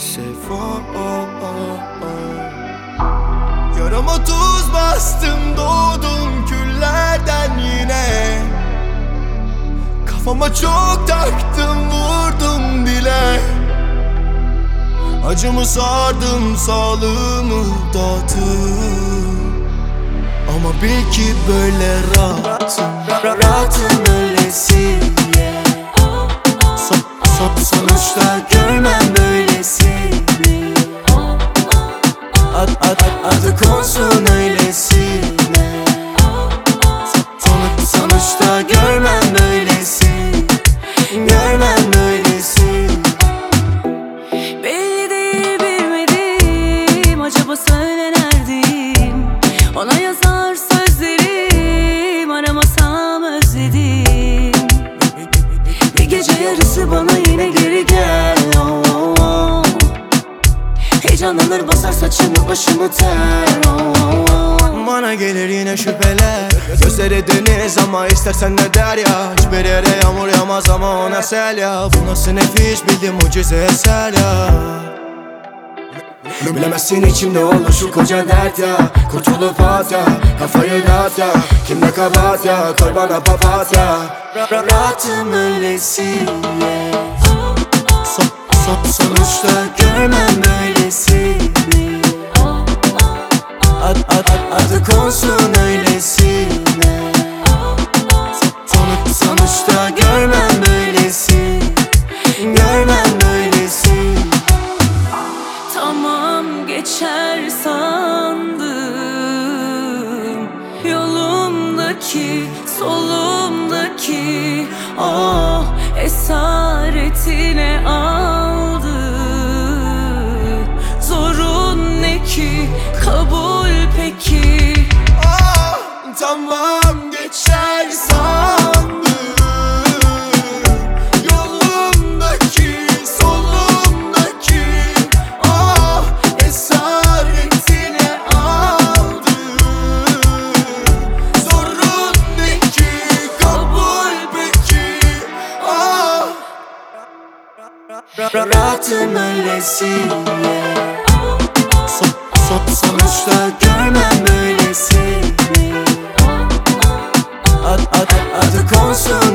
maalesef. Yarama tuz bastım, doğdum küllerden yine. Kafama çok taktım, vurdum bile. Acımı sardım, sağlığımı dağıttım. Ama bil ki böyle rahatım, rahatım öylesiye. Sonuçta görmem böylesini. Adı konsun öylesine. Sonuçta görmem böylesini. Görmem böylesini. Belli değil bilmediğim, acaba söyle neredeyim? Ona yazar sözlerim, aramasam özledim. Bir gece yarısı bana yine geri gel. Heyecanlanır basar saçımı başımı ter. Bana gelir yine şüpheler. Gözleri deniz ama istersen de derya. Hiçbir yere yağmur yağmaz ama ona sel ya. Bu nasıl nefis bildim mucize eser ya. Bilemezsin içimde olur şu koca dert ya. Kurtulup at ya, kafayı dağıt ya. Kimde kabahat ya, koy bana papatya. Rahatım öylesiye. Sonuçta görmem böylesini. Adı konsun öylesine. Sonuçta görmem böylesini. Görmem böylesini. Tamam geçer sandım, yolumdaki, solumdaki oh esaretine aldı. Zorun ne ki, kabul peki? Tamam geçer sandım, yolumdaki, solumdaki ah esaretine aldı. Zorun ne ki, kabul peki? Rahatım öylesiye. Sonuçta görmem böylesini. Adı konsun